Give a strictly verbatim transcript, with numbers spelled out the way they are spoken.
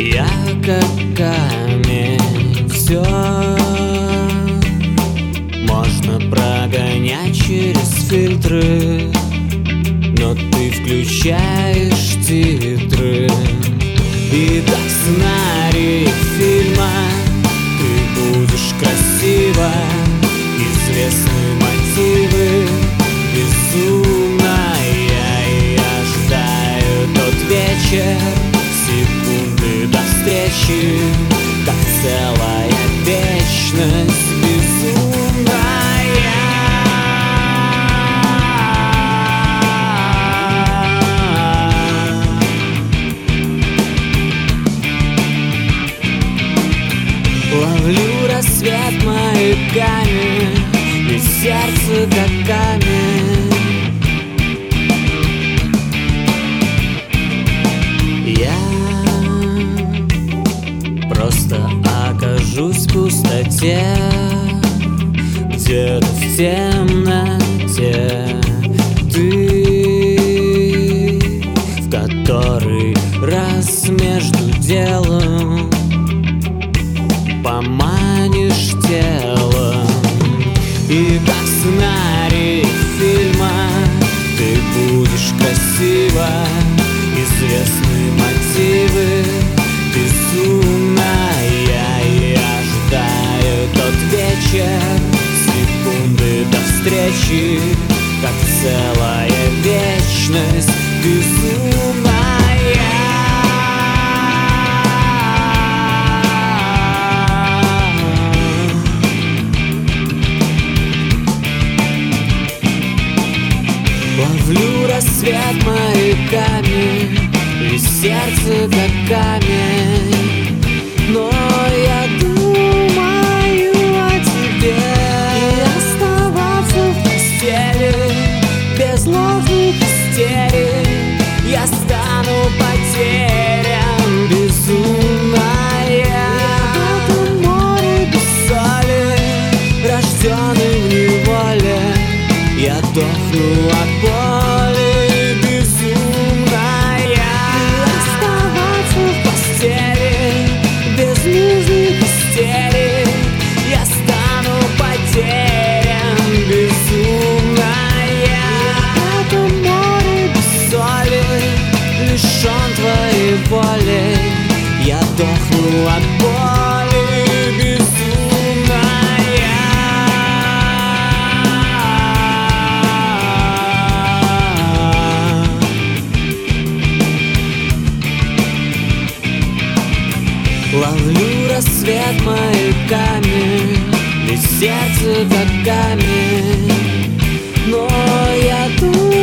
Я как камень, все можно прогонять через фильтры, но ты включаешь титры. И как сценарий фильма ты будешь красиво, известны мотивы, безумная. Я ожидаю тот вечер, секунды до встречи, как целая вечность безумная. Ловлю рассвет маяками, и сердце как камень. Я просто окажусь в пустоте, где-то в темноте. Ты в который раз между делом поманишь телом. И как сценарий фильма ты будешь красиво, известны мотивы, безумная. Я ожидаю тот вечер, секунды до встречи, как целая вечность безумная. Ловлю рассвет маяками, и сердце как камень. Но я думаю о тебе, и оставаться в постели без ложных истерик. Я стану потерян, безумная. В этом море без соли, рожденный в неволе, я дохну от боли, безумная. И оставаться в постели без нужных истерик. Я стану потерян, безумная. В этом море без соли, лишен твоей воли, я дохну от боли, безумная. Ловлю рассвет маяками, ведь сердце как камень. Но я думаю